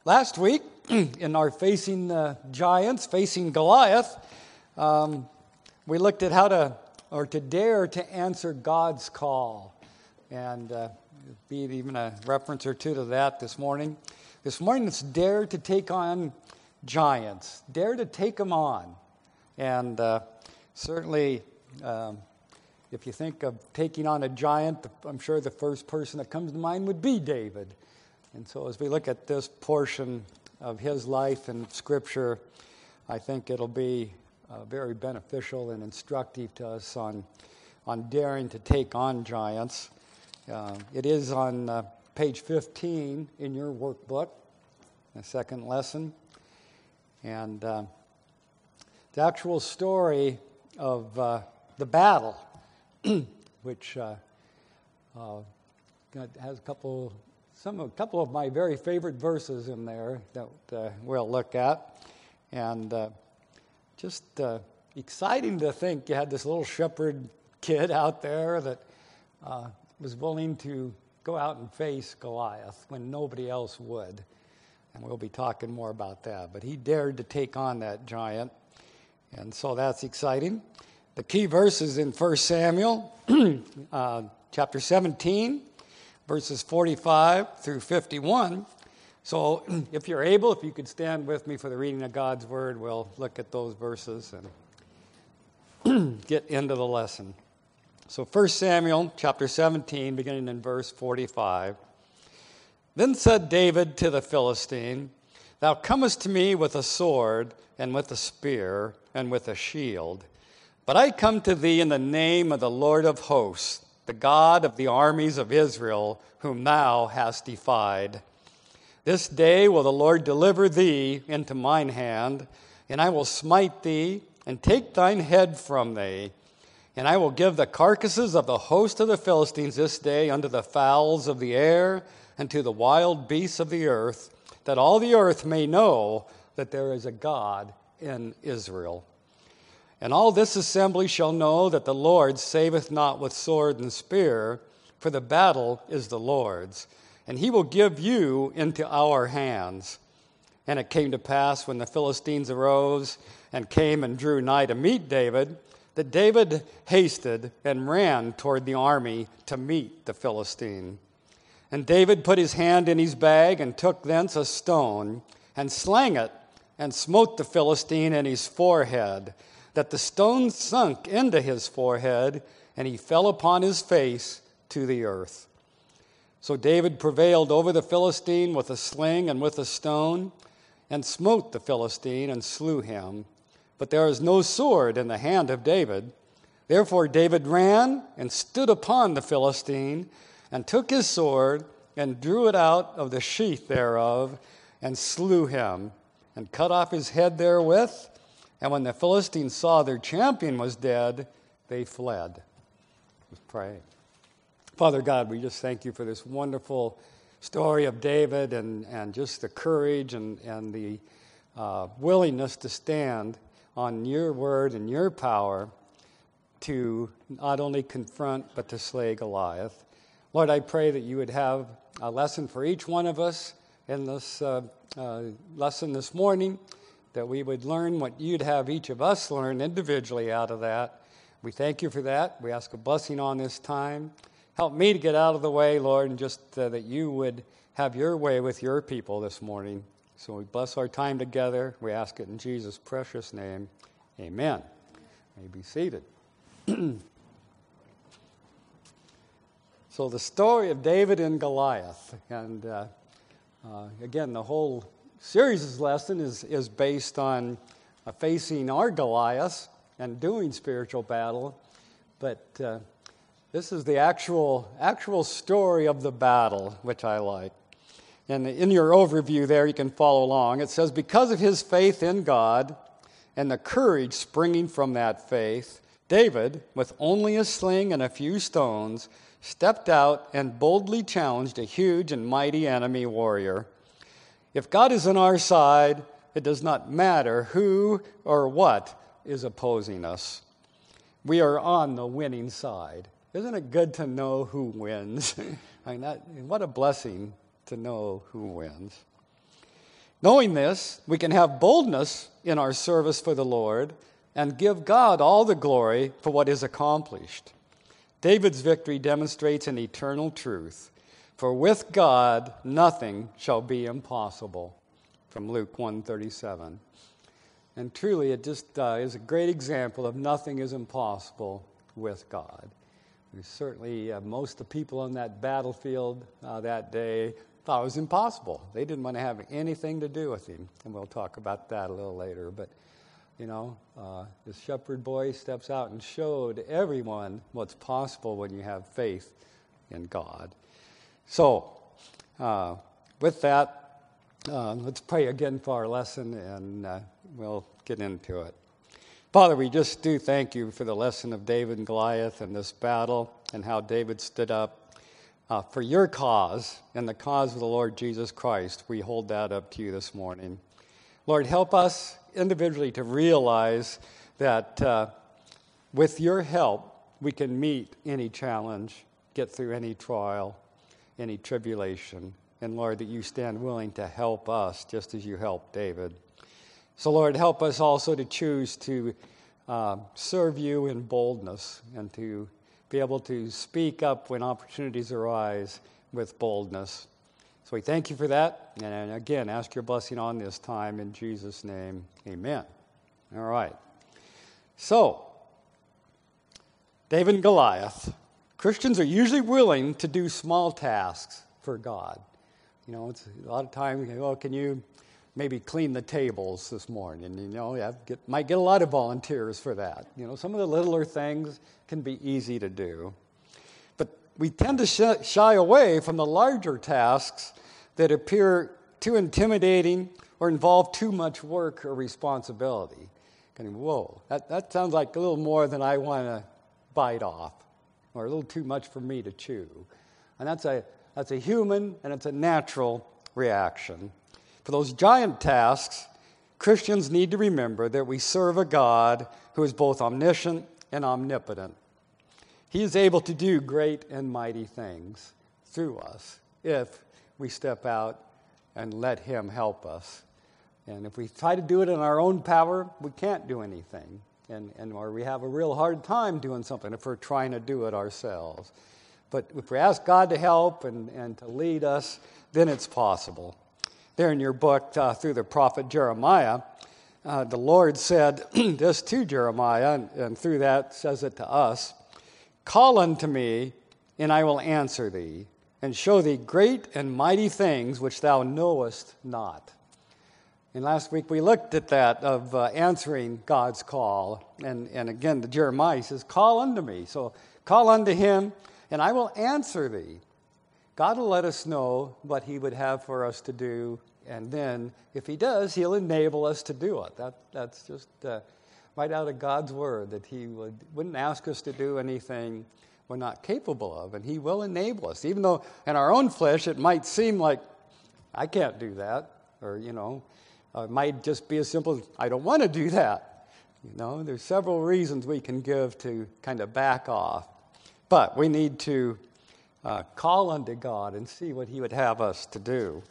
Last week, in our Facing Giants, Facing Goliath, we looked at how to dare to answer God's call. And be even a reference or two to that this morning. This morning, it's dare to take on giants. Dare to take them on. And certainly, if you think of taking on a giant, I'm sure the first person that comes to mind would be David. And so as we look at this portion of his life in Scripture, I think it'll be very beneficial and instructive to us on daring to take on giants. It is on page 15 in your workbook, the second lesson. And the actual story of the battle, which has a couple of my very favorite verses in there that we'll look at. And just exciting to think you had this little shepherd kid out there that was willing to go out and face Goliath when nobody else would. And we'll be talking more about that. But he dared to take on that giant. And so that's exciting. The key verse is in 1 Samuel chapter 17. Verses 45 through 51. So if you're able, if you could stand with me for the reading of God's Word, we'll look at those verses and get into the lesson. So 1 Samuel chapter 17, beginning in verse 45. Then said David to the Philistine, Thou comest to me with a sword, and with a spear, and with a shield. But I come to thee in the name of the Lord of hosts, the God of the armies of Israel, whom thou hast defied. This day will the Lord deliver thee into mine hand, and I will smite thee, and take thine head from thee. And I will give the carcasses of the host of the Philistines this day unto the fowls of the air, and to the wild beasts of the earth, that all the earth may know that there is a God in Israel. And all this assembly shall know that the Lord saveth not with sword and spear, for the battle is the Lord's, and he will give you into our hands. And it came to pass, when the Philistines arose and came and drew nigh to meet David, that David hasted and ran toward the army to meet the Philistine. And David put his hand in his bag, and took thence a stone, and slang it, and smote the Philistine in his forehead, that the stone sunk into his forehead, and he fell upon his face to the earth. So David prevailed over the Philistine with a sling and with a stone, and smote the Philistine and slew him. But there was no sword in the hand of David. Therefore David ran and stood upon the Philistine, and took his sword, and drew it out of the sheath thereof, and slew him, and cut off his head therewith. And when the Philistines saw their champion was dead, they fled. Let's pray. Father God, we just thank you for this wonderful story of David and just the courage and the willingness to stand on your word and your power to not only confront but to slay Goliath. Lord, I pray that you would have a lesson for each one of us in this lesson this morning, that we would learn what you'd have each of us learn individually out of that. We thank you for that. We ask a blessing on this time. Help me to get out of the way, Lord, and just that you would have your way with your people this morning. So we bless our time together. We ask it in Jesus' precious name. Amen. You may be seated. So the story of David and Goliath. And again, the whole series' lesson is based on facing our Goliath and doing spiritual battle. But this is the actual story of the battle, which I like. And in your overview there, you can follow along. It says, because of his faith in God and the courage springing from that faith, David, with only a sling and a few stones, stepped out and boldly challenged a huge and mighty enemy warrior. If God is on our side, it does not matter who or what is opposing us. We are on the winning side. Isn't it good to know who wins? What a blessing to know who wins. Knowing this, we can have boldness in our service for the Lord and give God all the glory for what is accomplished. David's victory demonstrates an eternal truth. For with God, nothing shall be impossible. From Luke 1:37. And truly, it just is a great example of nothing is impossible with God. We certainly, most of the people on that battlefield that day thought it was impossible. They didn't want to have anything to do with him. And we'll talk about that a little later. But, the shepherd boy steps out and showed everyone what's possible when you have faith in God. So, with that, let's pray again for our lesson, and we'll get into it. Father, we just do thank you for the lesson of David and Goliath and this battle and how David stood up for your cause and the cause of the Lord Jesus Christ. We hold that up to you this morning. Lord, help us individually to realize that with your help, we can meet any challenge, get through any trial, any tribulation. And Lord, that you stand willing to help us just as you helped David. So Lord, help us also to choose to serve you in boldness and to be able to speak up when opportunities arise with boldness. So we thank you for that. And again, ask your blessing on this time in Jesus' name. Amen. All right. So, David and Goliath. Christians are usually willing to do small tasks for God. It's a lot of times, can you maybe clean the tables this morning? And, might get a lot of volunteers for that. Some of the littler things can be easy to do. But we tend to shy away from the larger tasks that appear too intimidating or involve too much work or responsibility. That sounds like a little more than I want to bite off, or a little too much for me to chew. And that's a human and it's a natural reaction. For those giant tasks, Christians need to remember that we serve a God who is both omniscient and omnipotent. He is able to do great and mighty things through us if we step out and let him help us. And if we try to do it in our own power, we can't do anything. Or we have a real hard time doing something if we're trying to do it ourselves. But if we ask God to help and to lead us, then it's possible. There in your book, through the prophet Jeremiah, the Lord said this to Jeremiah, and through that says it to us, "Call unto me, and I will answer thee, and show thee great and mighty things which thou knowest not." And last week we looked at that of answering God's call. And again, to Jeremiah, he says, "Call unto me." So call unto him, and I will answer thee. God will let us know what he would have for us to do. And then, if he does, he'll enable us to do it. That's just right out of God's word, that he wouldn't ask us to do anything we're not capable of. And he will enable us. Even though in our own flesh it might seem like, I can't do that. Or, it might just be as simple as, I don't want to do that. There's several reasons we can give to kind of back off. But we need to call unto God and see what he would have us to do.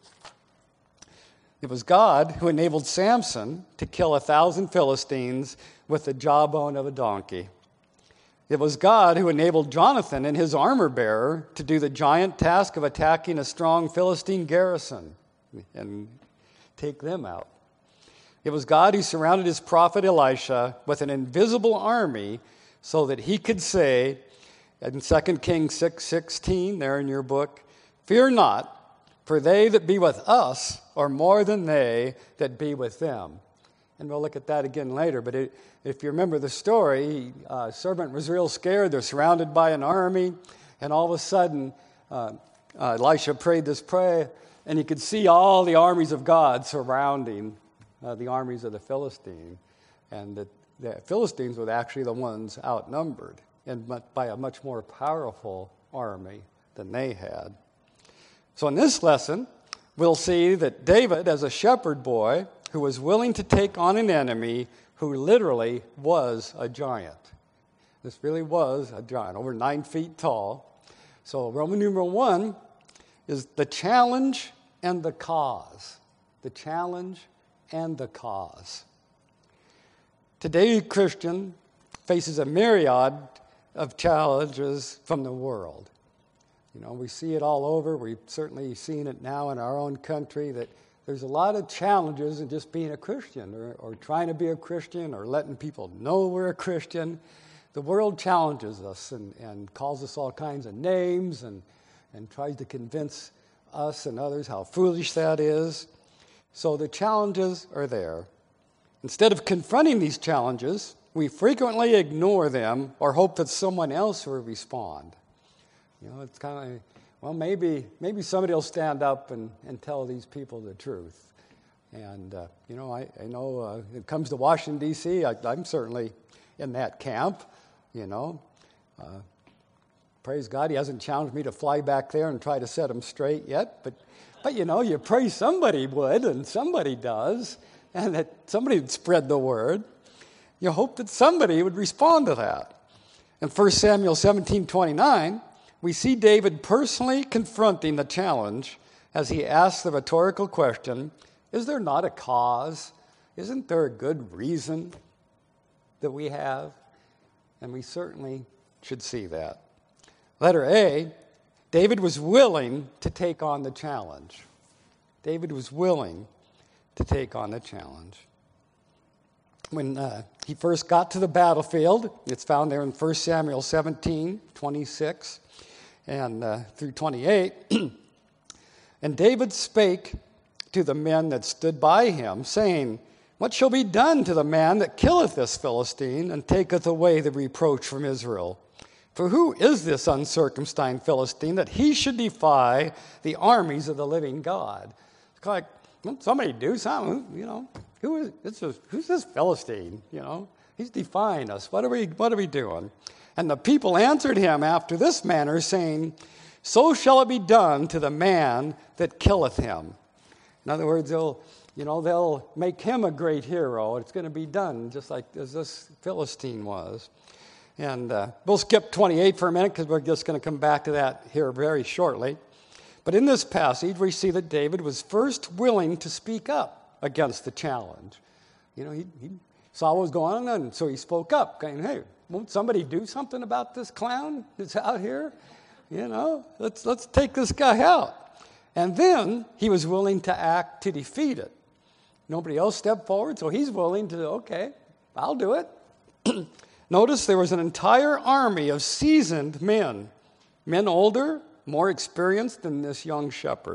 It was God who enabled Samson to kill 1,000 Philistines with the jawbone of a donkey. It was God who enabled Jonathan and his armor-bearer to do the giant task of attacking a strong Philistine garrison and take them out. It was God who surrounded his prophet Elisha with an invisible army so that he could say, in 2 Kings 6:16, there in your book, "Fear not, for they that be with us are more than they that be with them." And we'll look at that again later. But if you remember the story, servant was real scared. They're surrounded by an army. And all of a sudden, Elisha prayed this prayer, and you could see all the armies of God surrounding the armies of the Philistines. And the Philistines were actually the ones outnumbered, and by a much more powerful army than they had. So in this lesson, we'll see that David, as a shepherd boy who was willing to take on an enemy who literally was a giant. This really was a giant, over 9 feet tall. So Roman numeral 1 is the challenge and the cause. the challenge, and the cause. Today, a Christian faces a myriad of challenges from the world. You know, we see it all over. We've certainly seen it now in our own country that there's a lot of challenges in just being a Christian or trying to be a Christian or letting people know we're a Christian. The world challenges us and calls us all kinds of names and tries to convince us and others how foolish that is. So the challenges are there. Instead of confronting these challenges, we frequently ignore them or hope that someone else will respond. You know, it's kind of, well, maybe somebody will stand up and tell these people the truth. And, you know, I know it comes to Washington, D.C., I'm certainly in that camp, you know. Praise God, he hasn't challenged me to fly back there and try to set them straight yet. But you know, you pray somebody would, and somebody does, and that somebody would spread the word. You hope that somebody would respond to that. In 1 Samuel 17:29, we see David personally confronting the challenge as he asks the rhetorical question, is there not a cause? Isn't there a good reason that we have? And we certainly should see that. Letter A, David was willing to take on the challenge. David was willing to take on the challenge. When he first got to the battlefield, it's found there in 1 Samuel 17:26 and through 28, and David spake to the men that stood by him, saying, what shall be done to the man that killeth this Philistine and taketh away the reproach from Israel? For who is this uncircumcised Philistine that he should defy the armies of the living God? It's like, well, somebody do something, you know. Who's this Philistine? You know, he's defying us. What are we doing? And the people answered him after this manner, saying, so shall it be done to the man that killeth him. In other words, they'll make him a great hero. It's going to be done just like as this Philistine was. And we'll skip 28 for a minute because we're just going to come back to that here very shortly. But in this passage, we see that David was first willing to speak up against the challenge. You know, he saw what was going on, and so he spoke up, saying, hey, won't somebody do something about this clown that's out here? You know, let's take this guy out. And then he was willing to act to defeat it. Nobody else stepped forward, so he's willing to, okay, I'll do it. Notice there was an entire army of seasoned men older, more experienced than this young shepherd.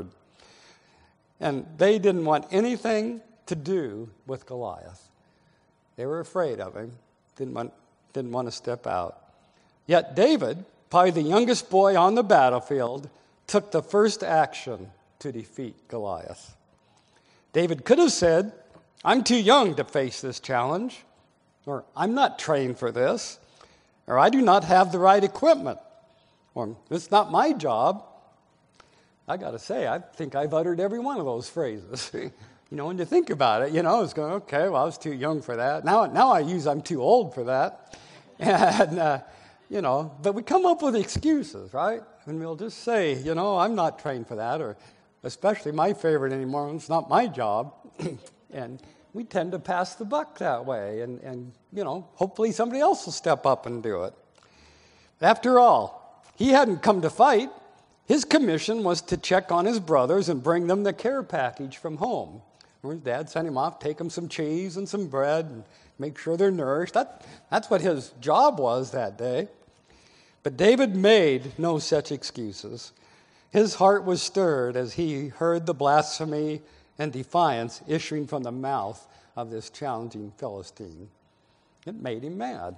And they didn't want anything to do with Goliath. They were afraid of him, didn't want to step out. Yet David, probably the youngest boy on the battlefield, took the first action to defeat Goliath. David could have said, I'm too young to face this challenge, or I'm not trained for this, or I do not have the right equipment, or it's not my job. I got to say, I think I've uttered every one of those phrases. You know, when you think about it, you know, it's going, okay, well, I was too young for that. Now I use I'm too old for that. And, you know, but we come up with excuses, right? And we'll just say, you know, I'm not trained for that, or especially my favorite anymore, it's not my job. And we tend to pass the buck that way. And, you know, hopefully somebody else will step up and do it. After all, he hadn't come to fight. His commission was to check on his brothers and bring them the care package from home. His dad sent him off, take them some cheese and some bread and make sure they're nourished. That's what his job was that day. But David made no such excuses. His heart was stirred as he heard the blasphemy and defiance issuing from the mouth of this challenging Philistine. It made him mad.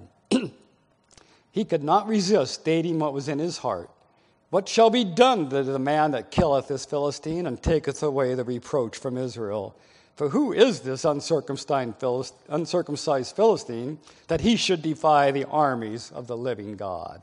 He could not resist stating what was in his heart. What shall be done to the man that killeth this Philistine and taketh away the reproach from Israel? For who is this uncircumcised Philistine that he should defy the armies of the living God?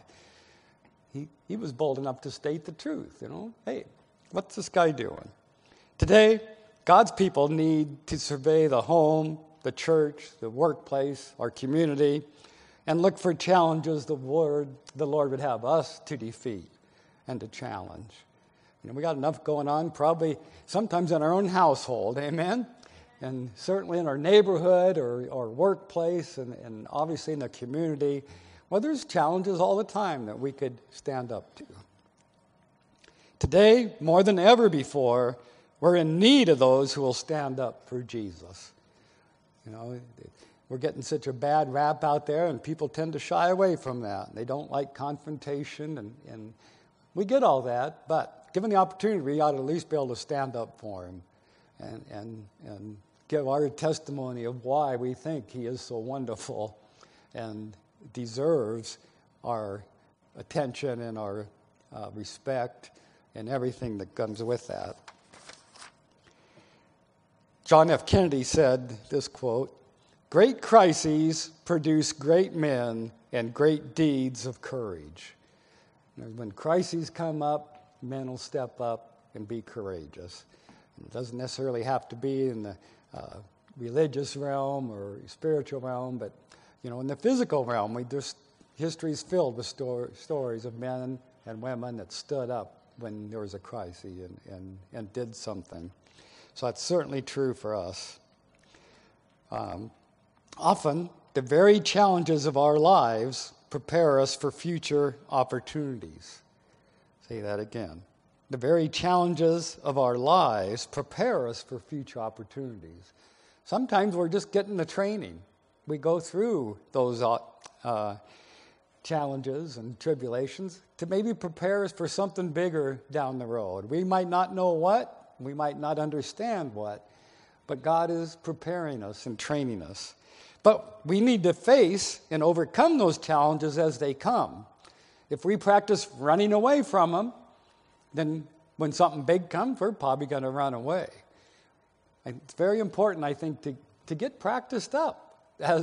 He was bold enough to state the truth, you know. Hey, what's this guy doing? Today, God's people need to survey the home, the church, the workplace, our community, and look for challenges the Lord would have us to defeat and to challenge. We got enough going on, probably sometimes in our own household, amen? And certainly in our neighborhood or workplace and obviously in the community. Well, there's challenges all the time that we could stand up to. Today, more than ever before, we're in need of those who will stand up for Jesus. We're getting such a bad rap out there, and people tend to shy away from that. They don't like confrontation, and we get all that, but given the opportunity, we ought to at least be able to stand up for him and give our testimony of why we think he is so wonderful and deserves our attention and our respect and everything that comes with that. John F. Kennedy said this quote, "Great crises produce great men and great deeds of courage." When crises come up, men will step up and be courageous. It doesn't necessarily have to be in the religious realm or spiritual realm, but in the physical realm, history is filled with stories of men and women that stood up when there was a crisis and did something. So that's certainly true for us. Often, the very challenges of our lives prepare us for future opportunities. Say that again. The very challenges of our lives prepare us for future opportunities. Sometimes we're just getting the training. We go through those challenges and tribulations to maybe prepare us for something bigger down the road. We might not know what, we might not understand what, but God is preparing us and training us. But we need to face and overcome those challenges as they come. If we practice running away from them, then when something big comes, we're probably going to run away. And it's very important, I think, to get practiced up.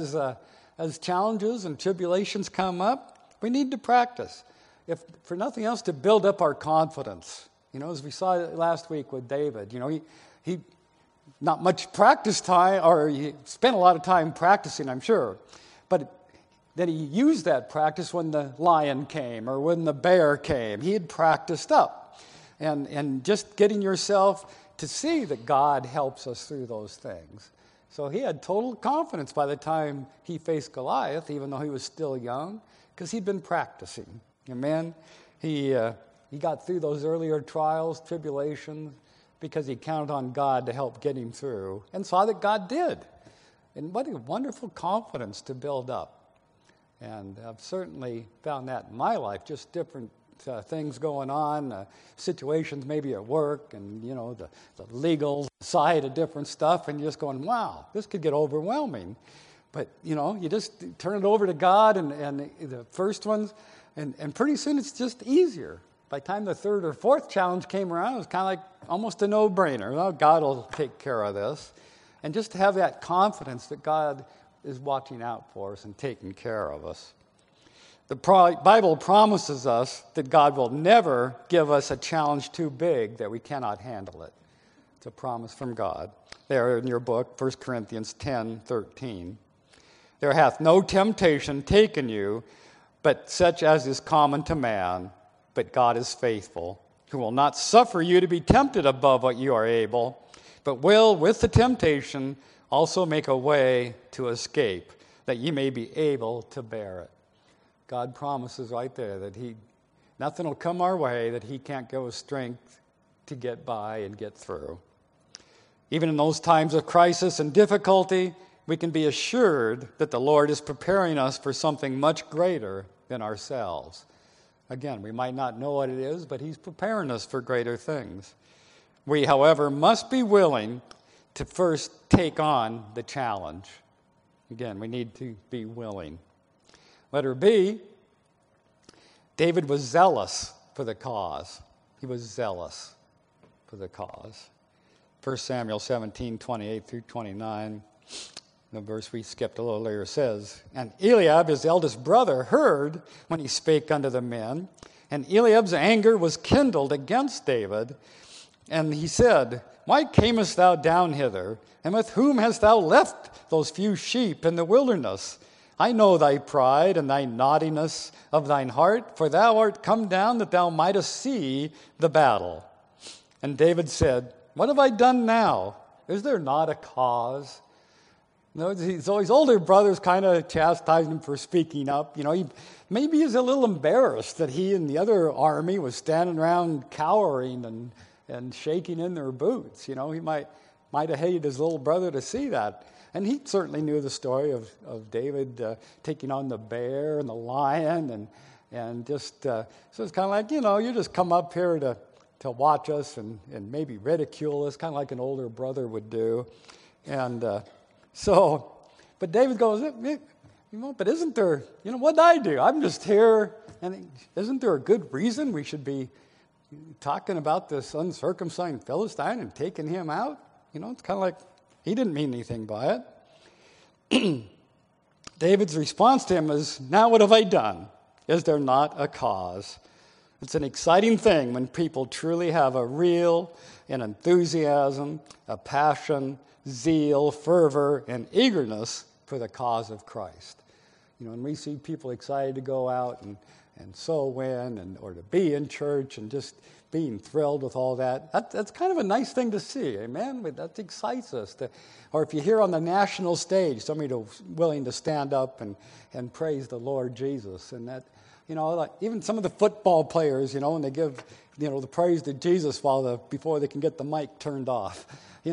As challenges and tribulations come up, we need to practice. If for nothing else, to build up our confidence. As we saw last week with David, he not much practice time, or he spent a lot of time practicing, I'm sure. But then he used that practice when the lion came or when the bear came. He had practiced up. And just getting yourself to see that God helps us through those things. So he had total confidence by the time he faced Goliath, even though he was still young, because he'd been practicing. Amen. He got through those earlier trials, tribulations, because he counted on God to help get him through and saw that God did. And what a wonderful confidence to build up. And I've certainly found that in my life, just different things going on, situations maybe at work, and the legal side of different stuff, and you're just going, wow, this could get overwhelming. But you just turn it over to God and the first ones, and pretty soon it's just easier. By the time the third or fourth challenge came around, it was kind of like almost a no-brainer. Oh, God will take care of this. And just to have that confidence that God is watching out for us and taking care of us. The Bible promises us that God will never give us a challenge too big that we cannot handle it. It's a promise from God. There in your book, 1 Corinthians 10:13. There hath no temptation taken you, but such as is common to man. But God is faithful, who will not suffer you to be tempted above what you are able, but will, with the temptation, also make a way to escape, that ye may be able to bear it. God promises right there that nothing will come our way that he can't give us strength to get by and get through. Even in those times of crisis and difficulty, we can be assured that the Lord is preparing us for something much greater than ourselves. Again, we might not know what it is, but he's preparing us for greater things. We, however, must be willing to first take on the challenge. Again, we need to be willing. Letter B, David was zealous for the cause. He was zealous for the cause. 1 Samuel 17:28 through 29, the verse we skipped a little earlier says, "And Eliab, his eldest brother, heard when he spake unto the men, and Eliab's anger was kindled against David. And he said, Why camest thou down hither? And with whom hast thou left those few sheep in the wilderness? I know thy pride and thy naughtiness of thine heart, for thou art come down that thou mightest see the battle. And David said, "What have I done now? Is there not a cause?" So his older brothers kind of chastised him for speaking up. Maybe he's a little embarrassed that he and the other army was standing around cowering and shaking in their boots. He might have hated his little brother to see that. And he certainly knew the story of David taking on the bear and the lion and just, so it's kind of like, you just come up here to watch us and maybe ridicule us, kind of like an older brother would do. And but David goes, but isn't there, what did I do? I'm just here, and isn't there a good reason we should be talking about this uncircumcised Philistine and taking him out? It's kind of like he didn't mean anything by it. David's response to him is, "Now what have I done? Is there not a cause?" It's an exciting thing when people truly have a real an enthusiasm, a passion, zeal, fervor, and eagerness for the cause of Christ. And we see people excited to go out and soul win or to be in church and just being thrilled with all that. That's kind of a nice thing to see, amen? That excites us. Or if you hear on the national stage somebody willing to stand up and praise the Lord Jesus, and that, like even some of the football players, when they give, the praise to Jesus before they can get the mic turned off.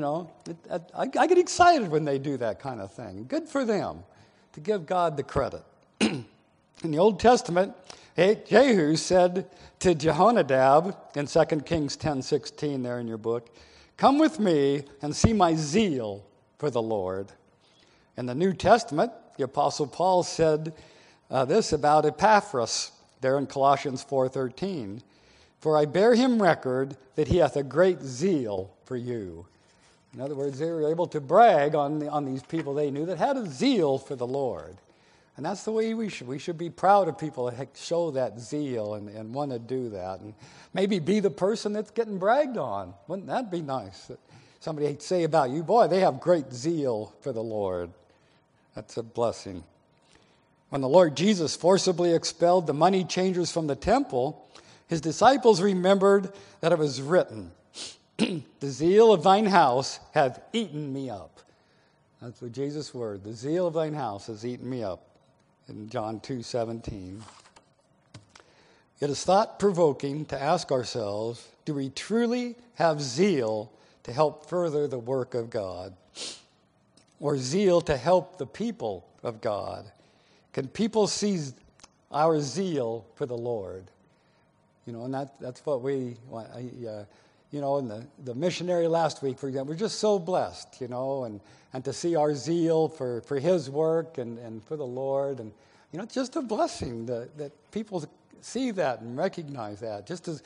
I get excited when they do that kind of thing. Good for them to give God the credit. In the Old Testament, Jehu said to Jehonadab in 2 Kings 10:16 there in your book, "Come with me and see my zeal for the Lord." In the New Testament, the Apostle Paul said this about Epaphras there in Colossians 4:13, "For I bear him record that he hath a great zeal for you." In other words, they were able to brag on these people they knew that had a zeal for the Lord. And that's the way we should be proud of people that show that zeal and want to do that. And maybe be the person that's getting bragged on. Wouldn't that be nice? Somebody say about you, boy, they have great zeal for the Lord. That's a blessing. When the Lord Jesus forcibly expelled the money changers from the temple, his disciples remembered that it was written, "The zeal of thine house hath eaten me up." That's what Jesus' word. The zeal of thine house has eaten me up. In John 2:17. It is thought-provoking to ask ourselves, do we truly have zeal to help further the work of God? Or zeal to help the people of God? Can people see our zeal for the Lord? And that's what we want. In the missionary last week, for example, we're just so blessed, and to see our zeal for his work and for the Lord. And, it's just a blessing that people see that and recognize that. Just as,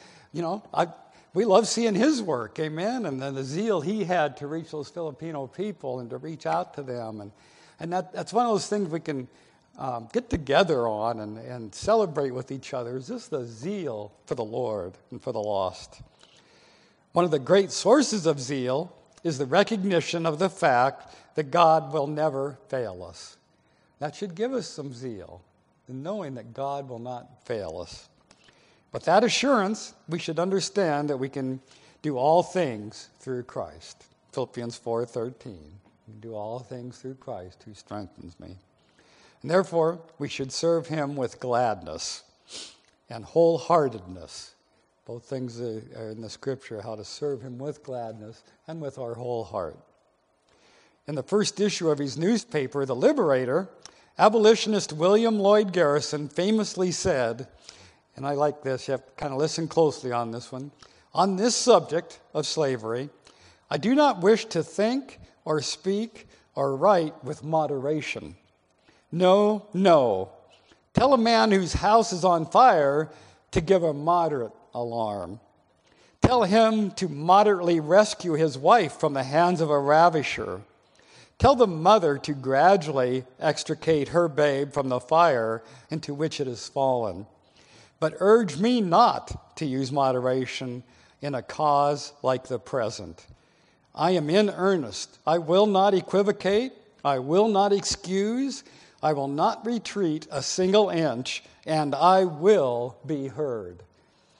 we love seeing his work, amen, and then the zeal he had to reach those Filipino people and to reach out to them. And that's one of those things we can get together on and celebrate with each other, is just the zeal for the Lord and for the lost. One of the great sources of zeal is the recognition of the fact that God will never fail us. That should give us some zeal, in knowing that God will not fail us. With that assurance, we should understand that we can do all things through Christ. Philippians 4:13. We can do all things through Christ who strengthens me. And therefore, we should serve him with gladness and wholeheartedness. Both things are in the scripture, how to serve him with gladness and with our whole heart. In the first issue of his newspaper, The Liberator, abolitionist William Lloyd Garrison famously said, and I like this, you have to kind of listen closely on this one, "On this subject of slavery, I do not wish to think or speak or write with moderation. No, no. Tell a man whose house is on fire to give a moderate alarm. Tell him to moderately rescue his wife from the hands of a ravisher. Tell the mother to gradually extricate her babe from the fire into which it has fallen. But urge me not to use moderation in a cause like the present. I am in earnest. I will not equivocate. I will not excuse. I will not retreat a single inch, and I will be heard."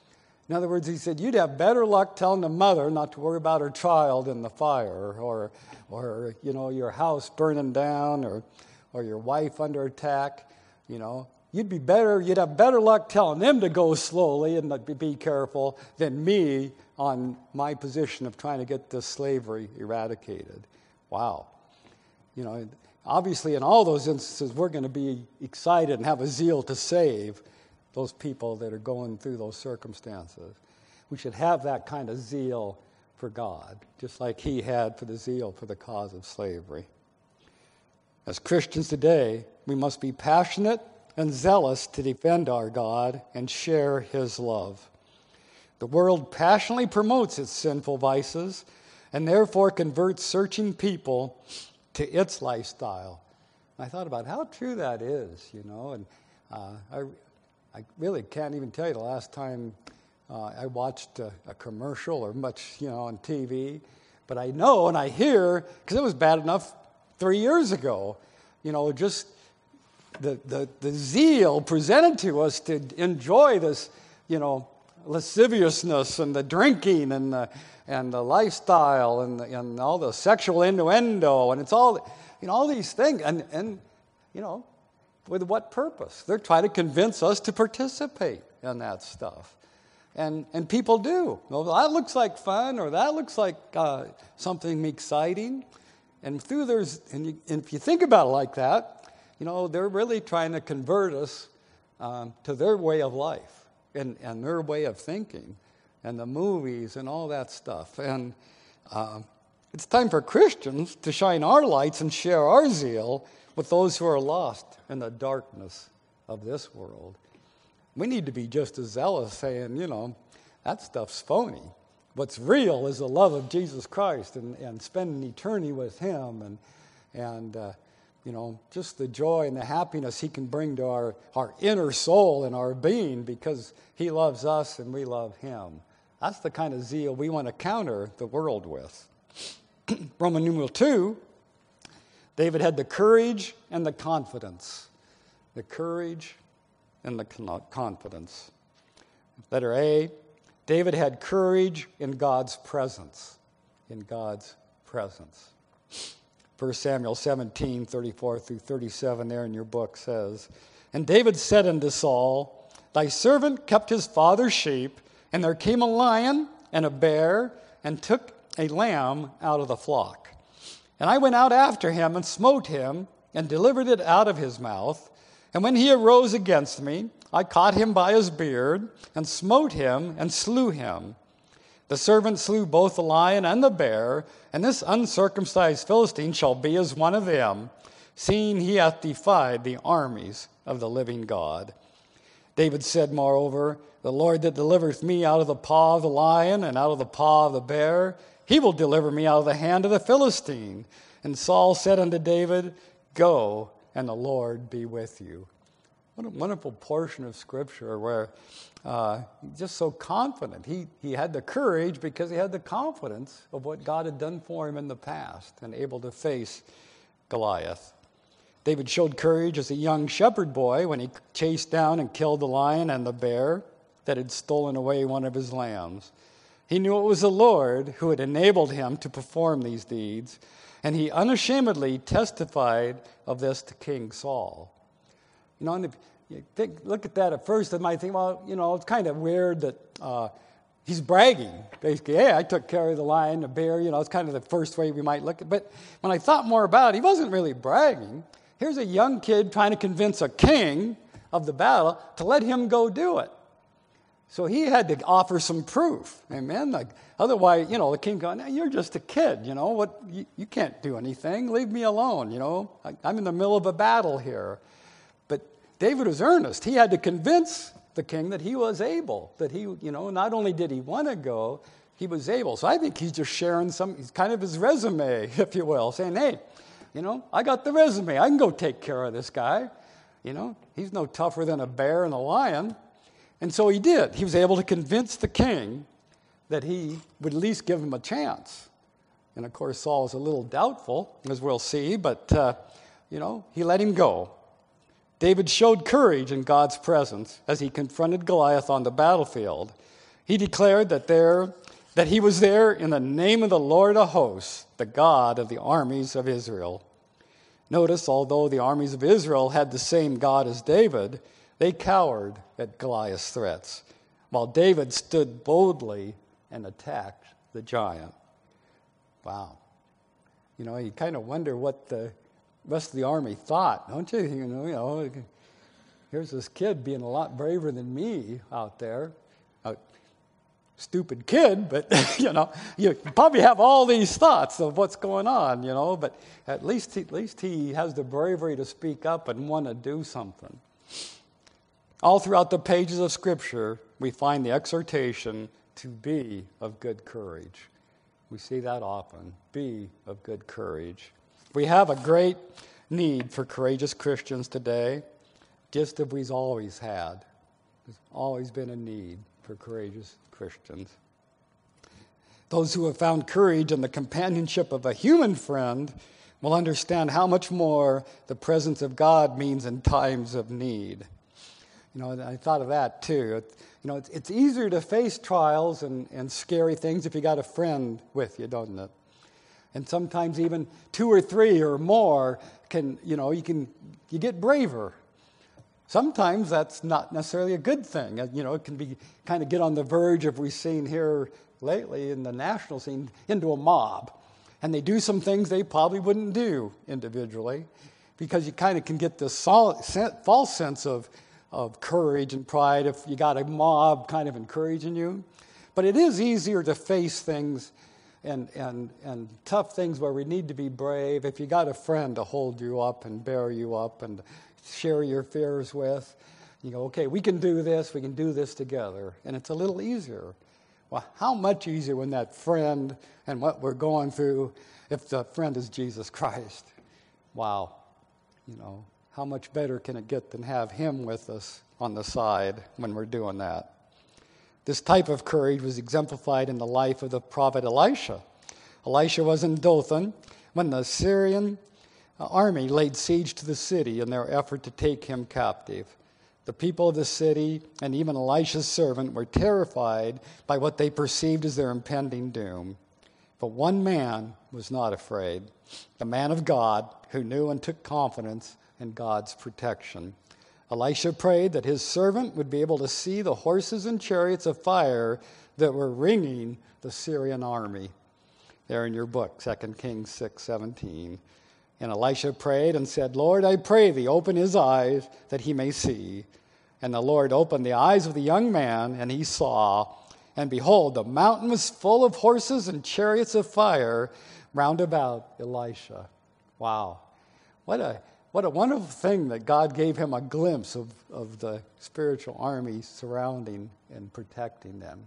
In other words, he said, you'd have better luck telling the mother not to worry about her child in the fire, or your house burning down, or your wife under attack. You'd have better luck telling them to go slowly and be careful than me on my position of trying to get this slavery eradicated. Wow. Obviously in all those instances, we're going to be excited and have a zeal to save those people that are going through those circumstances. We should have that kind of zeal for God, just like he had for the zeal for the cause of slavery. As Christians today, we must be passionate and zealous to defend our God and share his love. The world passionately promotes its sinful vices and therefore converts searching people to its lifestyle. And I thought about how true that is, and I really can't even tell you the last time I watched a commercial or much, on TV. But I know and I hear, because it was bad enough 3 years ago, just the zeal presented to us to enjoy this, lasciviousness and the drinking and the lifestyle and all the sexual innuendo, and it's all, all these things. And with what purpose? They're trying to convince us to participate in that stuff. And people do. Well, that looks like fun, or that looks like something exciting. And if you think about it like that, they're really trying to convert us to their way of life and their way of thinking and the movies and all that stuff. And it's time for Christians to shine our lights and share our zeal with those who are lost in the darkness of this world. We need to be just as zealous, saying, that stuff's phony. What's real is the love of Jesus Christ and spending eternity with him and just the joy and the happiness he can bring to our inner soul and our being because he loves us and we love him. That's the kind of zeal we want to counter the world with. Roman numeral 2, David had the courage and the confidence. The courage and the confidence. Letter A, David had courage in God's presence. In God's presence. 1 Samuel 17, 34 through 37 there in your book says, And David said unto Saul, Thy servant kept his father's sheep, and there came a lion and a bear, and took a lamb out of the flock. And I went out after him, and smote him, and delivered it out of his mouth. And when he arose against me, I caught him by his beard, and smote him, and slew him. The servant slew both the lion and the bear, and this uncircumcised Philistine shall be as one of them, seeing he hath defied the armies of the living God. David said, moreover, The Lord that delivereth me out of the paw of the lion and out of the paw of the bear, he will deliver me out of the hand of the Philistine. And Saul said unto David, Go, and the Lord be with you. What a wonderful portion of Scripture where just so confident. He had the courage because he had the confidence of what God had done for him in the past and able to face Goliath. David showed courage as a young shepherd boy when he chased down and killed the lion and the bear that had stolen away one of his lambs. He knew it was the Lord who had enabled him to perform these deeds, and he unashamedly testified of this to King Saul. And look at that at first, and might think, well, it's kind of weird that he's bragging. Basically, hey, I took care of the lion, the bear, it's kind of the first way we might look at it. But when I thought more about it, he wasn't really bragging. Here's a young kid trying to convince a king of the battle to let him go do it. So he had to offer some proof. Amen? Otherwise, the king going, you're just a kid, you can't do anything. Leave me alone, I'm in the middle of a battle here. But David was earnest. He had to convince the king that he was able, that he, not only did he want to go, he was able. So I think he's just sharing he's kind of his resume, if you will, saying, hey, I got the resume. I can go take care of this guy. He's no tougher than a bear and a lion. And so he did. He was able to convince the king that he would at least give him a chance. And of course, Saul is a little doubtful, as we'll see, but, he let him go. David showed courage in God's presence as he confronted Goliath on the battlefield. He declared that he was there in the name of the Lord of hosts, the God of the armies of Israel. Notice, although the armies of Israel had the same God as David, they cowered at Goliath's threats, while David stood boldly and attacked the giant. Wow. You kind of wonder what the rest of the army thought, don't you? Here's this kid being a lot braver than me out there. A stupid kid, but, you probably have all these thoughts of what's going on, but at least he has the bravery to speak up and want to do something. All throughout the pages of Scripture, we find the exhortation to be of good courage. We see that often. Be of good courage. We have a great need for courageous Christians today, just as we've always had. There's always been a need for courageous Christians. Those who have found courage in the companionship of a human friend will understand how much more the presence of God means in times of need. I thought of that too. It's easier to face trials and scary things if you got a friend with you, doesn't it? And sometimes even 2 or 3 or more you get braver. Sometimes that's not necessarily a good thing. It can be kind of get on the verge of we've seen here lately in the national scene into a mob. And they do some things they probably wouldn't do individually because you kind of can get this false sense of courage and pride if you got a mob kind of encouraging you. But it is easier to face things and tough things where we need to be brave if you got a friend to hold you up and bear you up and share your fears with. You go, okay, we can do this together. And it's a little easier. Well, how much easier when that friend and what we're going through, if the friend is Jesus Christ? Wow. How much better can it get than have him with us on the side when we're doing that? This type of courage was exemplified in the life of the prophet Elisha. Elisha was in Dothan when the Syrian army laid siege to the city in their effort to take him captive. The people of the city and even Elisha's servant were terrified by what they perceived as their impending doom. But one man was not afraid, a man of God who knew and took confidence in God's protection. Elisha prayed that his servant would be able to see the horses and chariots of fire that were ringing the Syrian army. There in your book, 2 Kings 6:17. And Elisha prayed and said, Lord, I pray thee, open his eyes that he may see. And the Lord opened the eyes of the young man, and he saw. And behold, the mountain was full of horses and chariots of fire round about Elisha. Wow. What a wonderful thing that God gave him a glimpse of the spiritual army surrounding and protecting them.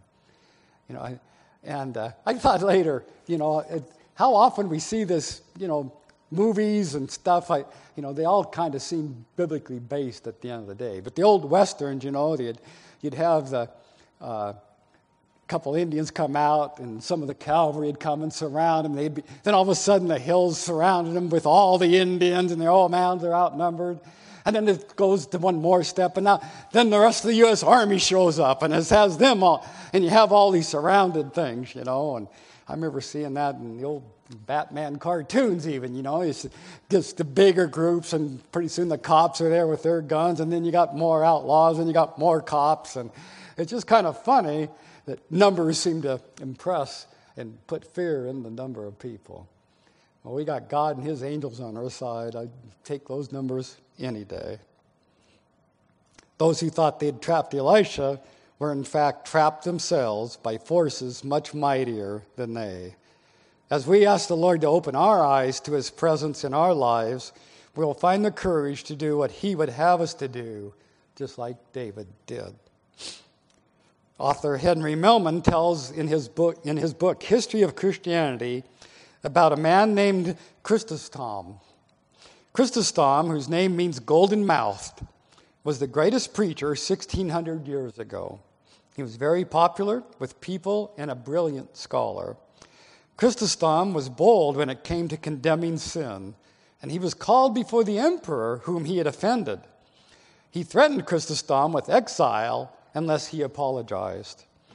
I thought later, how often we see this, movies and stuff, they all kind of seem biblically based at the end of the day. But the old Westerns, you'd have the couple Indians come out and some of the cavalry would come and surround them. Then all of a sudden the hills surrounded them with all the Indians and they're outnumbered. And then it goes to one more step, and then the rest of the U.S. Army shows up and it has them all, and you have all these surrounded things, and I remember seeing that in the old Batman cartoons even, it's just the bigger groups, and pretty soon the cops are there with their guns, and then you got more outlaws, and you got more cops, and it's just kind of funny that numbers seem to impress and put fear in the number of people. Well, we got God and his angels on our side. I'd take those numbers any day. Those who thought they'd trapped Elisha were in fact trapped themselves by forces much mightier than they. As we ask the Lord to open our eyes to his presence in our lives, we will find the courage to do what he would have us to do, just like David did. Author Henry Millman tells in his book History of Christianity, about a man named Chrysostom. Chrysostom, whose name means golden-mouthed, was the greatest preacher 1,600 years ago. He was very popular with people and a brilliant scholar. Chrysostom was bold when it came to condemning sin, and he was called before the emperor whom he had offended. He threatened Chrysostom with exile unless he apologized.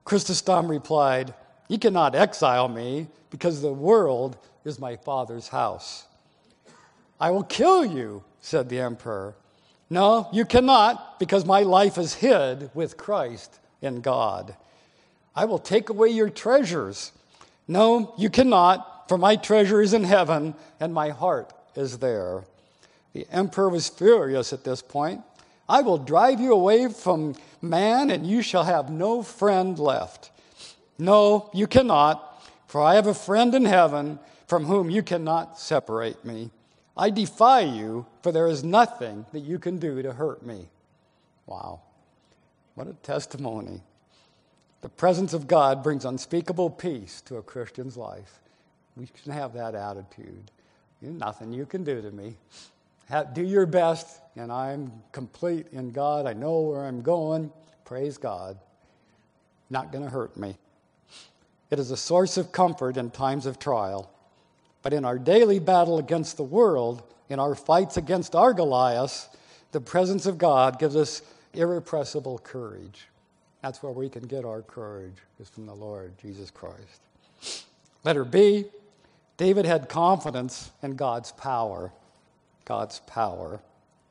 Chrysostom replied, "You cannot exile me, because the world is my Father's house." "I will kill you," said the emperor. "No, you cannot, because my life is hid with Christ in God." "I will take away your treasures." "No, you cannot, for my treasure is in heaven, and my heart is there." The emperor was furious at this point. "I will drive you away from man, and you shall have no friend left." "No, you cannot, for I have a friend in heaven from whom you cannot separate me. I defy you, for there is nothing that you can do to hurt me." Wow, what a testimony. The presence of God brings unspeakable peace to a Christian's life. We should have that attitude. Nothing you can do to me. Do your best, and I'm complete in God. I know where I'm going. Praise God. Not going to hurt me. It is a source of comfort in times of trial. But in our daily battle against the world, in our fights against our Goliaths, the presence of God gives us irrepressible courage. That's where we can get our courage, is from the Lord Jesus Christ. Letter B, David had confidence in God's power. God's power.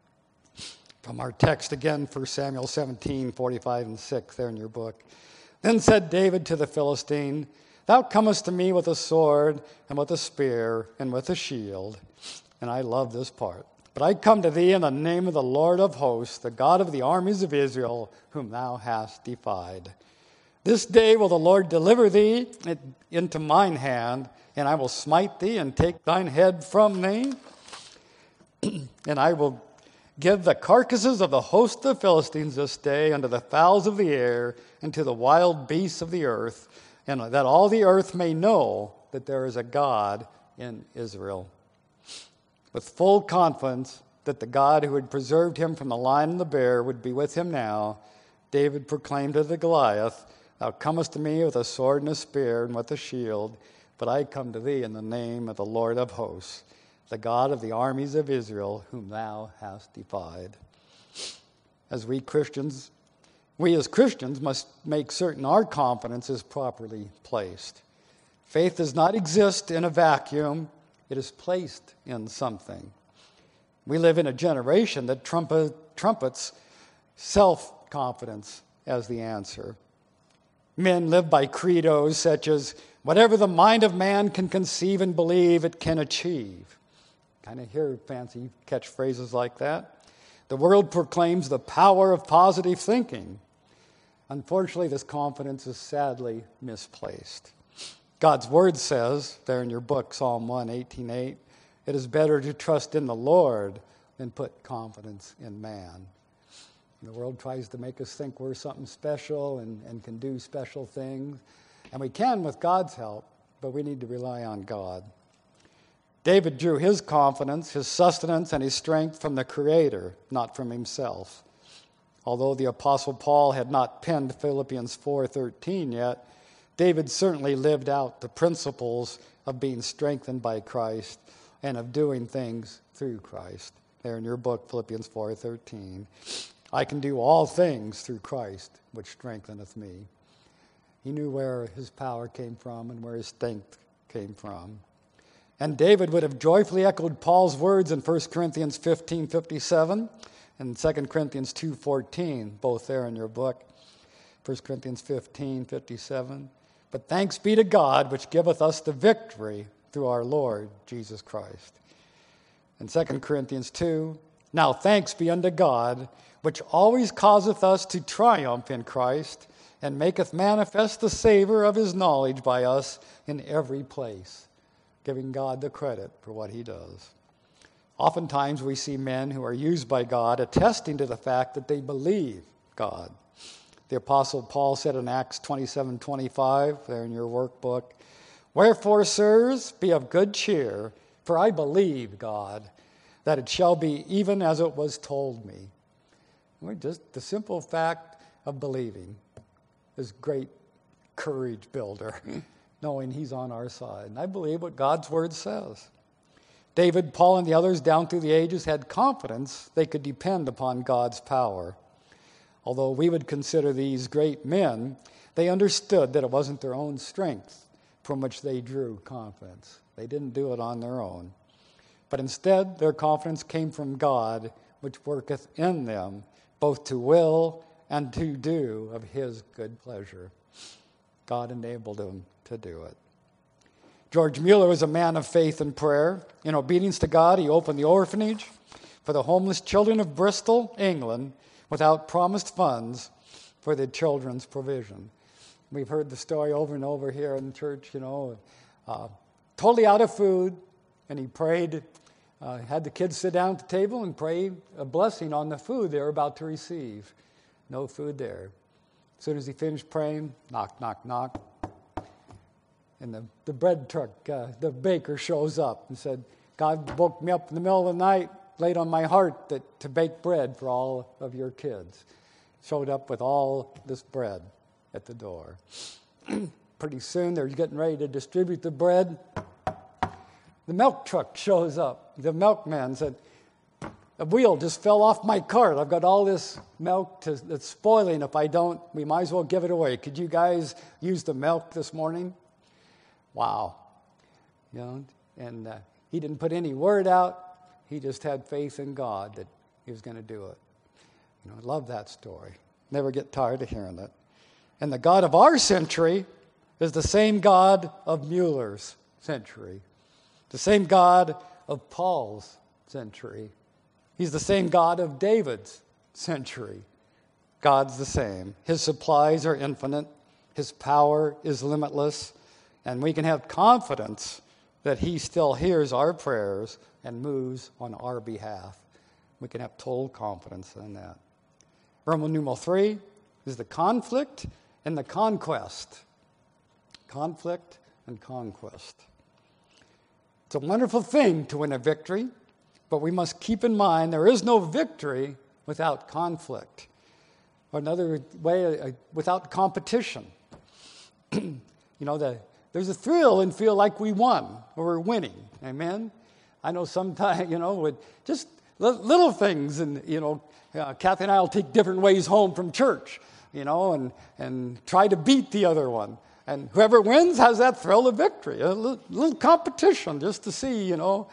From our text again, 1 Samuel 17, 45 and 6, there in your book. "Then said David to the Philistine, Thou comest to me with a sword, and with a spear, and with a shield." And I love this part. "But I come to thee in the name of the Lord of hosts, the God of the armies of Israel, whom thou hast defied. This day will the Lord deliver thee into mine hand, and I will smite thee and take thine head from thee. And I will give the carcasses of the host of the Philistines this day unto the fowls of the air, and to the wild beasts of the earth, and that all the earth may know that there is a God in Israel." With full confidence that the God who had preserved him from the lion and the bear would be with him now, David proclaimed to the Goliath, "Thou comest to me with a sword and a spear and with a shield, but I come to thee in the name of the Lord of hosts, the God of the armies of Israel, whom thou hast defied." We as Christians must make certain our confidence is properly placed. Faith does not exist in a vacuum. It is placed in something. We live in a generation that trumpets self-confidence as the answer. Men live by credos such as, "Whatever the mind of man can conceive and believe, it can achieve." Kind of hear fancy catchphrases like that. The world proclaims the power of positive thinking. Unfortunately, this confidence is sadly misplaced. God's word says, there in your book, Psalm 1:18-8, "It is better to trust in the Lord than put confidence in man." The world tries to make us think we're something special and can do special things. And we can with God's help, but we need to rely on God. David drew his confidence, his sustenance, and his strength from the Creator, not from himself. Although the Apostle Paul had not penned Philippians 4:13 yet, David certainly lived out the principles of being strengthened by Christ and of doing things through Christ. There in your book, Philippians 4:13. "I can do all things through Christ, which strengtheneth me." He knew where his power came from and where his strength came from. And David would have joyfully echoed Paul's words in 1 Corinthians 15:57 and 2 Corinthians 2:14, both there in your book. 1 Corinthians 15:57. "But thanks be to God, which giveth us the victory through our Lord Jesus Christ." In 2 Corinthians 2, "Now thanks be unto God, which always causeth us to triumph in Christ, and maketh manifest the savor of his knowledge by us in every place," giving God the credit for what he does. Oftentimes we see men who are used by God attesting to the fact that they believe God. The Apostle Paul said in Acts 27:25, there in your workbook, "Wherefore, sirs, be of good cheer, for I believe God, that it shall be even as it was told me." Just the simple fact of believing is great courage builder, knowing he's on our side. And I believe what God's word says. David, Paul, and the others down through the ages had confidence they could depend upon God's power. Although we would consider these great men, They understood that it wasn't their own strength from which they drew confidence. They didn't do it on their own. But instead, their confidence came from God, which worketh in them, both to will and to do of his good pleasure. God enabled them to do it. George Mueller was a man of faith and prayer. In obedience to God, he opened the orphanage for the homeless children of Bristol, England, without promised funds for the children's provision. We've heard the story over and over here in church, totally out of food, and he prayed, had the kids sit down at the table and pray a blessing on the food they were about to receive. No food there. As soon as he finished praying, knock, knock, knock. And the bread truck, the baker shows up and said, God woke me up in the middle of the night, laid on my heart to bake bread for all of your kids. Showed up with all this bread at the door. Pretty soon they're getting ready to distribute the bread. The milk truck shows up. The milkman said, a wheel just fell off my cart. I've got all this milk that's spoiling. If I don't, we might as well give it away. Could you guys use the milk this morning? Wow. And he didn't put any word out. He just had faith in God that he was going to do it. I love that story. Never get tired of hearing it. And the God of our century is the same God of Mueller's century, the same God of Paul's century. He's the same God of David's century. God's the same. His supplies are infinite. His power is limitless. And we can have confidence that he still hears our prayers and moves on our behalf. We can have total confidence in that. Roman numeral 3 is the conflict and the conquest. Conflict and conquest. It's a wonderful thing to win a victory, but we must keep in mind there is no victory without conflict. Or another way, without competition. There's a thrill and feel like we won or we're winning. Amen? I know sometimes, with just little things, and, Kathy and I will take different ways home from church, and try to beat the other one. And whoever wins has that thrill of victory, a little competition just to see,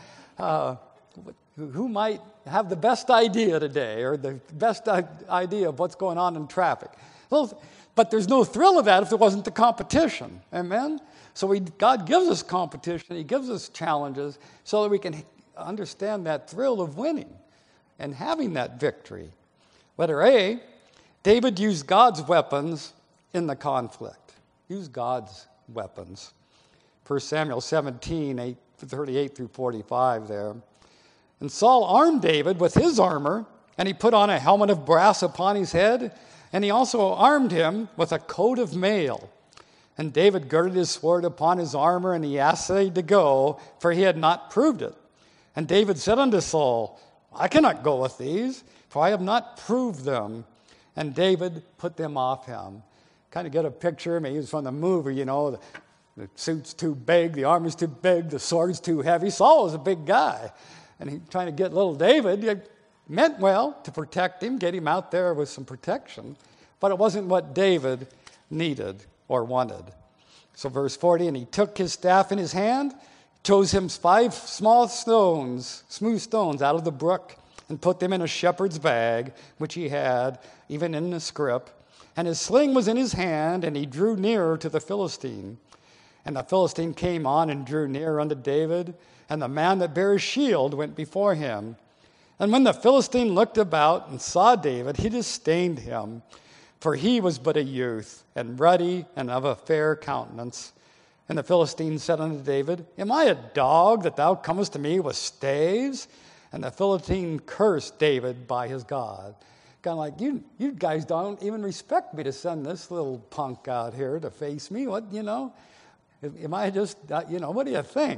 who might have the best idea today or the best idea of what's going on in traffic. But there's no thrill of that if there wasn't the competition. Amen? So God gives us competition. He gives us challenges so that we can understand that thrill of winning and having that victory. Letter A, David used God's weapons in the conflict. Use God's weapons. 1 Samuel 17, 38 through 45 there. And Saul armed David with his armor, and he put on a helmet of brass upon his head, and he also armed him with a coat of mail. And David girded his sword upon his armor, and he essayed to go, for he had not proved it. And David said unto Saul, I cannot go with these, for I have not proved them. And David put them off him. Kind of get a picture, maybe it's from the movie, the suit's too big, the armor's too big, the sword's too heavy. Saul was a big guy, and he's trying to get little David. It meant well to protect him, get him out there with some protection, but it wasn't what David needed or wanted. So verse 40, and he took his staff in his hand, chose him 5 small stones, smooth stones out of the brook, and put them in a shepherd's bag, which he had, even in the scrip. And his sling was in his hand, and he drew nearer to the Philistine. And the Philistine came on and drew near unto David, and the man that bare his shield went before him. And when the Philistine looked about and saw David, he disdained him, for he was but a youth, and ruddy, and of a fair countenance. And the Philistine said unto David, Am I a dog that thou comest to me with staves? And the Philistine cursed David by his God. Kind of like, you guys don't even respect me to send this little punk out here to face me. What, am I just, what do you think?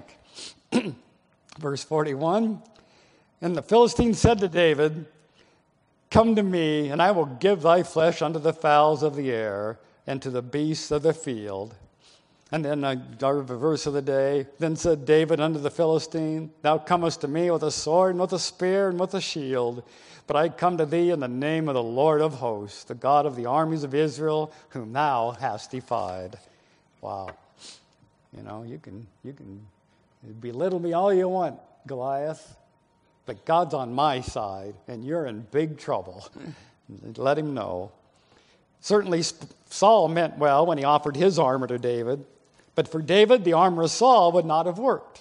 Verse 41, and the Philistine said to David, Come to me, and I will give thy flesh unto the fowls of the air, and to the beasts of the field. And then our verse of the day, then said David unto the Philistine, Thou comest to me with a sword and with a spear and with a shield, but I come to thee in the name of the Lord of hosts, the God of the armies of Israel, whom thou hast defied. Wow. You know, you can belittle me all you want, Goliath, but God's on my side, and you're in big trouble. Let him know. Certainly Saul meant well when he offered his armor to David, but for David, the armor of Saul would not have worked.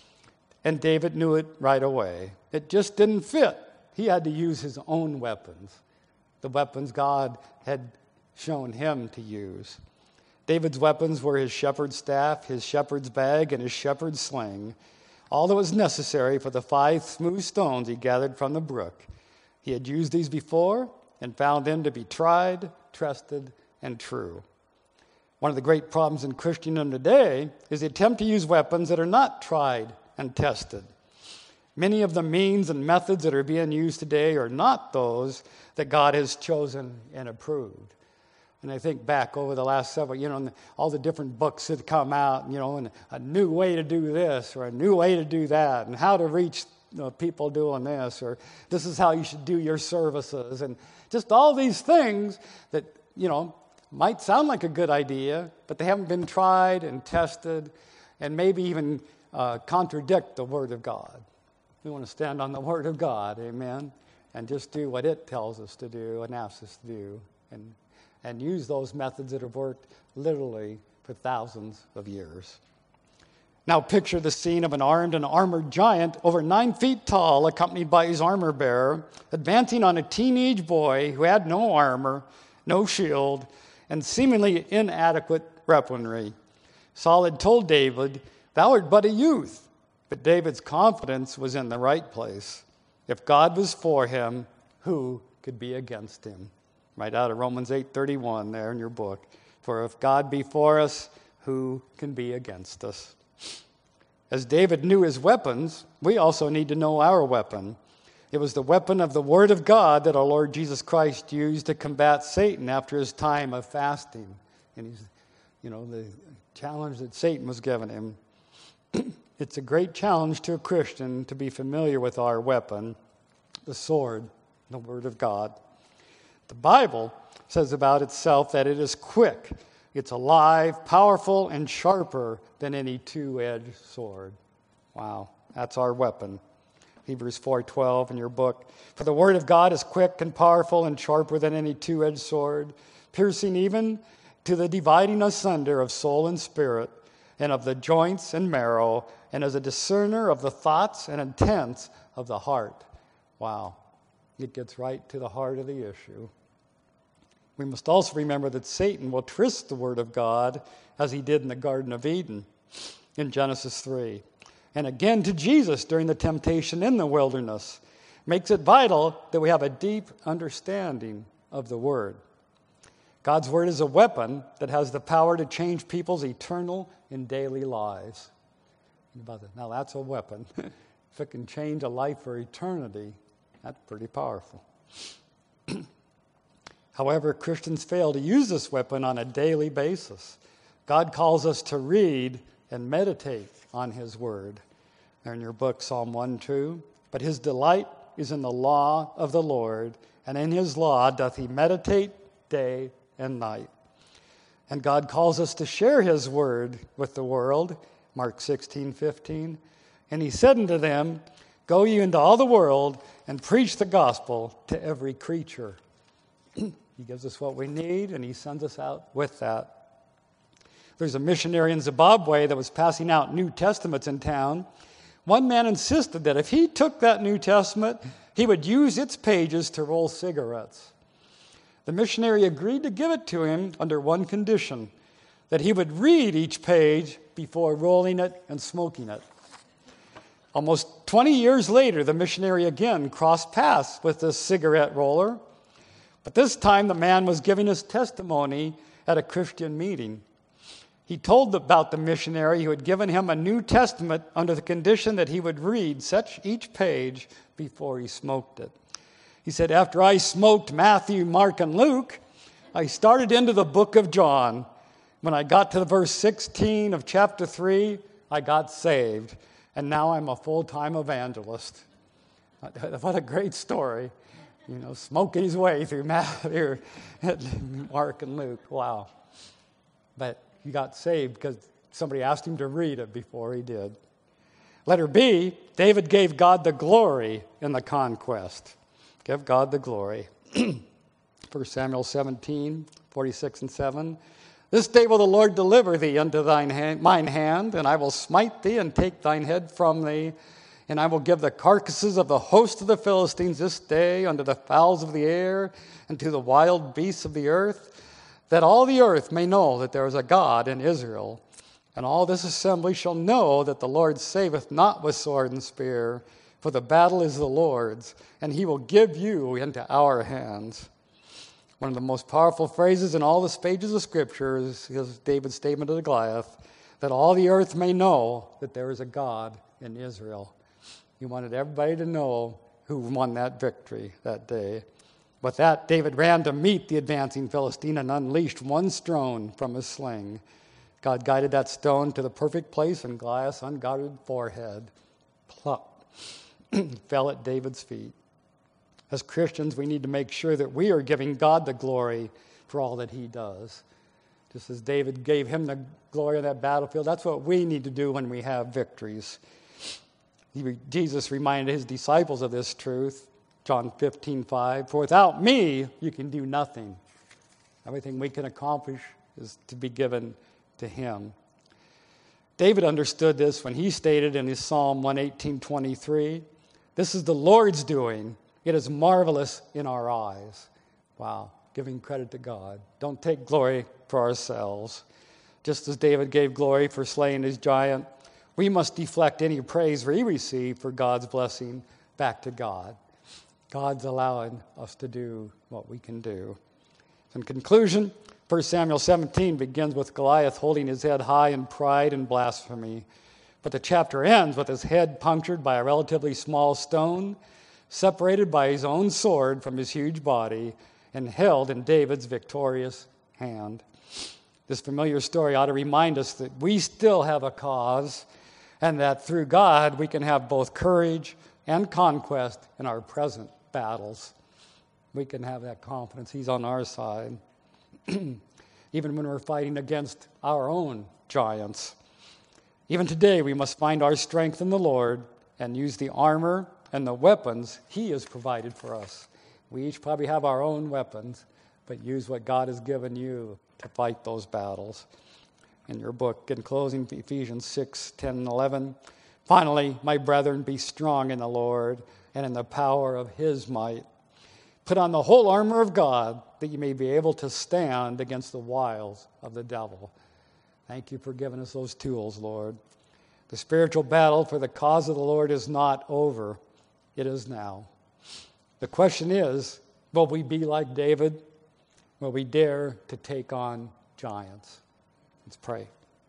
And David knew it right away. It just didn't fit. He had to use his own weapons, the weapons God had shown him to use. David's weapons were his shepherd's staff, his shepherd's bag, and his shepherd's sling, all that was necessary for the 5 smooth stones he gathered from the brook. He had used these before and found them to be tried, trusted, and true. One of the great problems in Christendom today is the attempt to use weapons that are not tried and tested. Many of the means and methods that are being used today are not those that God has chosen and approved. And I think back over the last several, and all the different books that come out, and a new way to do this or a new way to do that, and how to reach people doing this, or this is how you should do your services, and just all these things that, might sound like a good idea, but they haven't been tried and tested and maybe even contradict the Word of God. We want to stand on the Word of God, amen, and just do what it tells us to do and asks us to do, and use those methods that have worked literally for thousands of years. Now picture the scene of an armed and armored giant over 9 feet tall, accompanied by his armor bearer, advancing on a teenage boy who had no armor, no shield, and seemingly inadequate weaponry. Saul had told David, Thou art but a youth. But David's confidence was in the right place. If God was for him, who could be against him? Right out of Romans 8:31 there in your book. For if God be for us, who can be against us? As David knew his weapons, we also need to know our weapon. It was the weapon of the Word of God that our Lord Jesus Christ used to combat Satan after his time of fasting. And the challenge that Satan was giving him. It's a great challenge to a Christian to be familiar with our weapon, the sword, the Word of God. The Bible says about itself that it is quick, it's alive, powerful, and sharper than any two-edged sword. Wow, that's our weapon. Hebrews 4:12 in your book. For the Word of God is quick and powerful and sharper than any two-edged sword, piercing even to the dividing asunder of soul and spirit, and of the joints and marrow, and as a discerner of the thoughts and intents of the heart. Wow, it gets right to the heart of the issue. We must also remember that Satan will twist the Word of God as he did in the Garden of Eden in Genesis 3. And again to Jesus during the temptation in the wilderness. Makes it vital that we have a deep understanding of the Word. God's Word is a weapon that has the power to change people's eternal and daily lives. Think about that. Now that's a weapon. If it can change a life for eternity, that's pretty powerful. However, Christians fail to use this weapon on a daily basis. God calls us to read and meditate on His Word. There in your book, Psalm 1:2. But his delight is in the law of the Lord, and in His law doth he meditate day and night. And God calls us to share His Word with the world, Mark 16:15. And He said unto them, Go ye into all the world and preach the gospel to every creature. He gives us what we need, and He sends us out with that. There's a missionary in Zimbabwe that was passing out New Testaments in town. One man insisted that if he took that New Testament, he would use its pages to roll cigarettes. The missionary agreed to give it to him under one condition, that he would read each page before rolling it and smoking it. Almost 20 years later, the missionary again crossed paths with this cigarette roller, but this time the man was giving his testimony at a Christian meeting. He told about the missionary who had given him a New Testament under the condition that he would read each page before he smoked it. He said, After I smoked Matthew, Mark, and Luke, I started into the book of John, When I got to verse 16 of chapter 3, I got saved, and now I'm a full-time evangelist. What a great story. Smoking his way through Matthew, Mark, and Luke. Wow. But he got saved because somebody asked him to read it before he did. Letter B, David gave God the glory in the conquest. Give God the glory. 1 Samuel 17, 46 and 7. This day will the Lord deliver thee unto mine hand, and I will smite thee and take thine head from thee. And I will give the carcasses of the host of the Philistines this day unto the fowls of the air and to the wild beasts of the earth, that all the earth may know that there is a God in Israel. And all this assembly shall know that the Lord saveth not with sword and spear, for the battle is the Lord's, and he will give you into our hands. One of the most powerful phrases in all the pages of Scripture is David's statement to Goliath, that all the earth may know that there is a God in Israel. He wanted everybody to know who won that victory that day. With that, David ran to meet the advancing Philistine and unleashed one stone from his sling. God guided that stone to the perfect place in Goliath's unguarded forehead. Plop. Fell at David's feet. As Christians, we need to make sure that we are giving God the glory for all that he does. Just as David gave him the glory on that battlefield, that's what we need to do when we have victories. Jesus reminded his disciples of this truth, John 15:5. For without me, you can do nothing. Everything we can accomplish is to be given to him. David understood this when he stated in his Psalm 118:23, this is the Lord's doing. It is marvelous in our eyes. Wow, giving credit to God. Don't take glory for ourselves. Just as David gave glory for slaying his giant, we must deflect any praise we receive for God's blessing back to God. God's allowing us to do what we can do. In conclusion, 1 Samuel 17 begins with Goliath holding his head high in pride and blasphemy. But the chapter ends with his head punctured by a relatively small stone, separated by his own sword from his huge body, and held in David's victorious hand. This familiar story ought to remind us that we still have a cause, and that through God we can have both courage and conquest in our present battles. We can have that confidence. He's on our side. Even when we're fighting against our own giants. Even today we must find our strength in the Lord and use the armor and the weapons he has provided for us. We each probably have our own weapons, but use what God has given you to fight those battles. In your book, in closing, Ephesians 6:10 and 11. Finally, my brethren, be strong in the Lord and in the power of his might. Put on the whole armor of God, that you may be able to stand against the wiles of the devil. Thank you for giving us those tools, Lord. The spiritual battle for the cause of the Lord is not over. It is now. The question is, will we be like David? Will we dare to take on giants? Let's pray.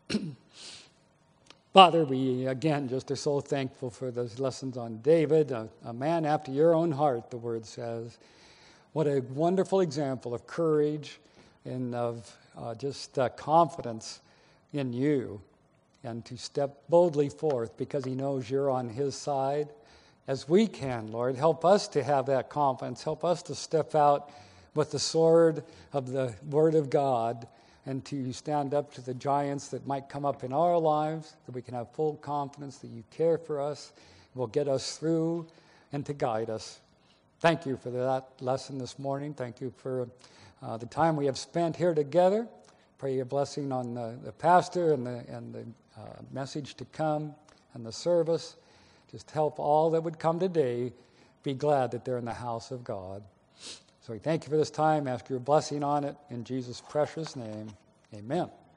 Father, we again just are so thankful for those lessons on David, a man after your own heart, the word says. What a wonderful example of courage and of just confidence in you, and to step boldly forth because he knows you're on his side. As we can, Lord, help us to have that confidence. Help us to step out with the sword of the Word of God and to stand up to the giants that might come up in our lives, that we can have full confidence that you care for us, will get us through, and to guide us. Thank you for that lesson this morning. Thank you for the time we have spent here together. Pray your blessing on the pastor and the message to come and the service. Just help all that would come today be glad that they're in the house of God. So we thank you for this time. Ask your blessing on it in Jesus' precious name. Amen.